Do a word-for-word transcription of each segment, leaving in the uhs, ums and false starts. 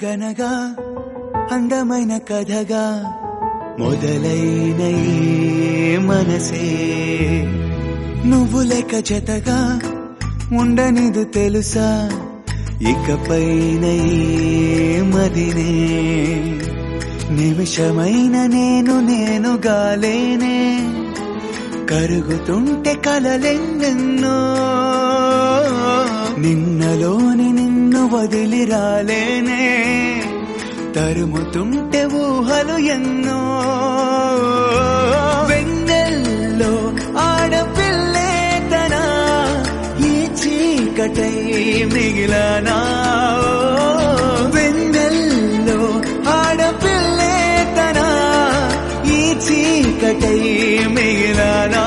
కనగా అందమైన కథగా మొదలైన ఈ మనసే నువ్వు లేక జతగా ఉండనిదు తెలుసా ఇకపైన ఈ మదినే నిమిషమైన నేను నేనుగా లేనే కరుగుతుంటే కలలెన్నెన్నో నిన్నలోని నిన్ను వదిలి రాలేనే తరుముతుంటే ఊహలు ఎన్నో వెన్నెల్లో ఆడపిల్లే తనా ఈ చీకటై మిగిలనా వెన్నెల్లో ఆడపిల్లే తనా ఈ చీకటై మిగిలనా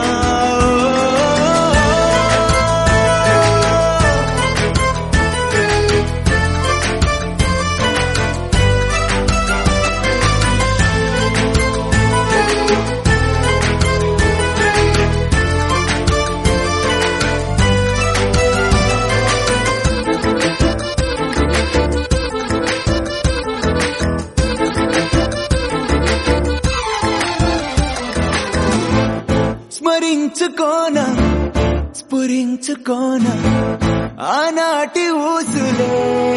స్మరించుకోన స్ఫురించుకోన ఆనాటి ఊసులే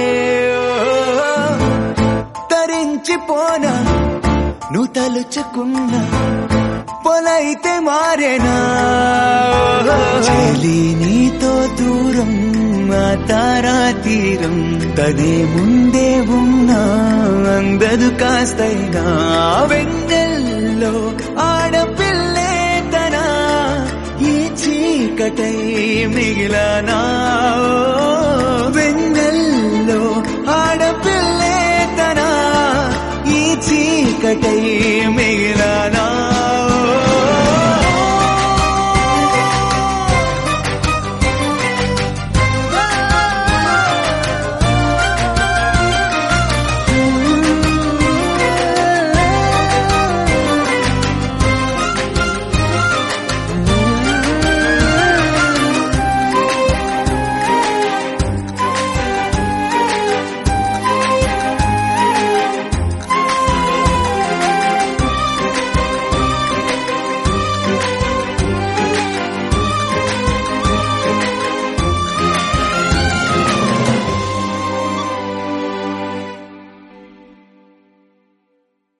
తరించిపోన నువ్వు తలుచుకున్న పొలైతే మారేనా చెలి నీతో దూరం ఆ తారా తీరం తనే ముందే ఉన్నా అందదు కాస్తైనా వెన్నెల్లో ఆడపిల్లే తనా ఈ చీకటై మిగిలనా వెన్నెల్లో ఆడపిల్లే తనా ఈ చీకటై